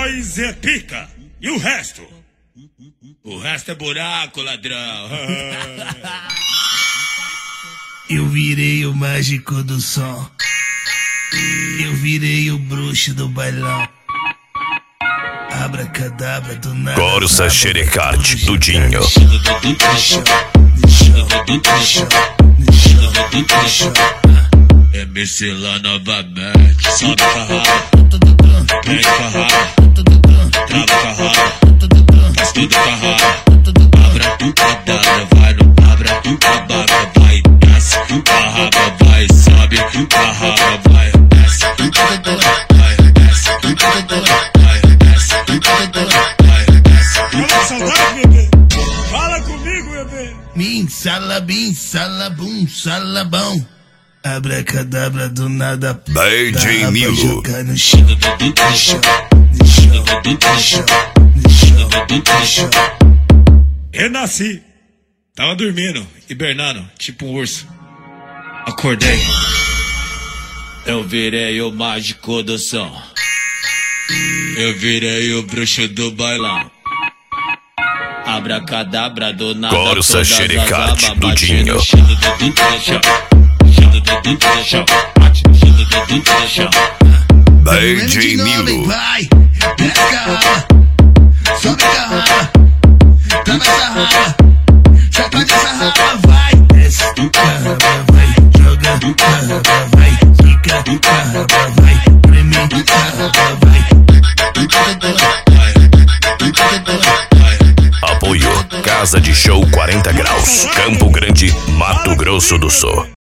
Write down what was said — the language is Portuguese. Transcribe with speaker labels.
Speaker 1: nós é pica. E o resto?
Speaker 2: O resto é buraco, ladrão.
Speaker 3: Eu virei o mágico do som. Eu virei o bruxo do bailão. Abracadabra do nada.
Speaker 4: Corsa Xerecard do Dinho.
Speaker 2: É Mercilão novamente. Sobe com a raba, vem com a raba, trava com a raba, faz tudo com a raba. Abra tu cadabra, vai no abra tu cadabra, vai desce com a raba, vai sobe com a raba, vai desce com a raba, vai desce com a raba, vai desce com a raba, vai desce com a raba.
Speaker 1: Fala saudade, bebê. Fala comigo, bebê.
Speaker 3: Bim, salabum, salabão. Abracadabra do nada.
Speaker 4: DJ Milo.
Speaker 3: Jogar no chão, no chão, no chão.
Speaker 1: Renasci.
Speaker 2: Tava dormindo, hibernando, tipo um urso. Acordei. Eu virei o mágico do som. Eu virei o bruxo do bailão. Abracadabra do nada.
Speaker 4: Corsa Xerecard do Dinho. DJ Milo.
Speaker 3: Vai, desce a raba, sobe a raba, trava essa raba, sacode essa raba, vai, desce a raba, vai, joga a raba, vai, fica a raba, vai, preme a raba, vai.
Speaker 4: Apoio Casa de Show 40 Graus, Campo Grande, Mato Grosso do Sul.